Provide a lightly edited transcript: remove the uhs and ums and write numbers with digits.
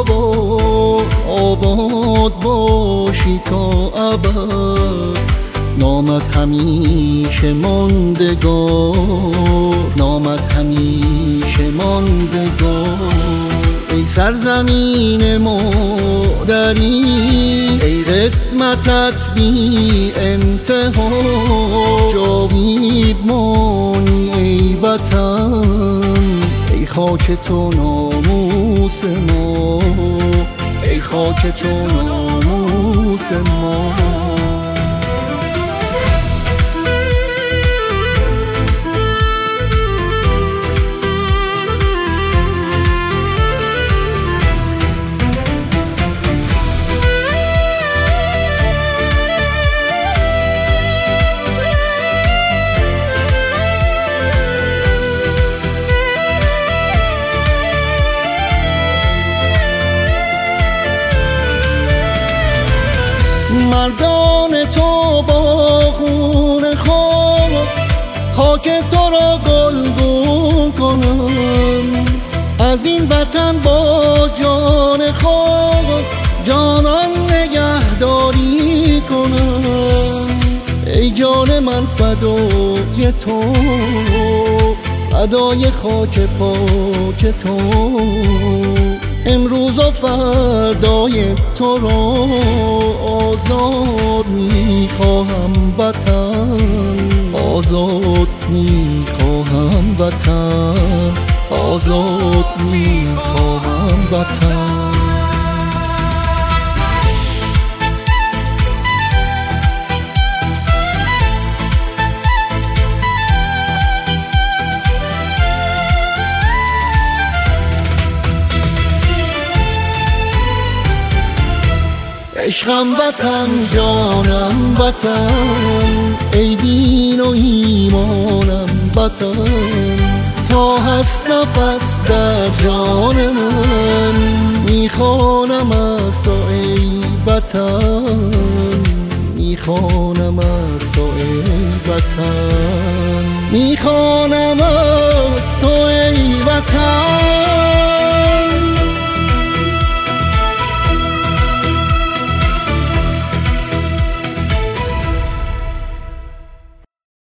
و آباد باشی تا ابد. نامت همیشه ماندگار، نامت همیشه ماندگار. ای سرزمین مادری، ای قدمتت بی انتها، جاوید مانی ای وطن. ای خاک تو ناموس ما، ای خاک تو ناموس ما. مردان تو با خون خود خاک تو را گلگون کنم. از این وطن با جان خود جانان نگهداری کنم. ای جان من فدای تو، فدای خاک پاک تو. امروز و فردای تو را آزاد میخواهم وطن، آزاد میخواهم وطن، آزاد میخواهم وطن. عشقم وطن، جانم وطن، ای دین و ایمانم وطن. تا هست نفس در جان من، میخوانم از تو ای وطن، میخوانم از تو ای وطن، میخوانم از تو ای وطن.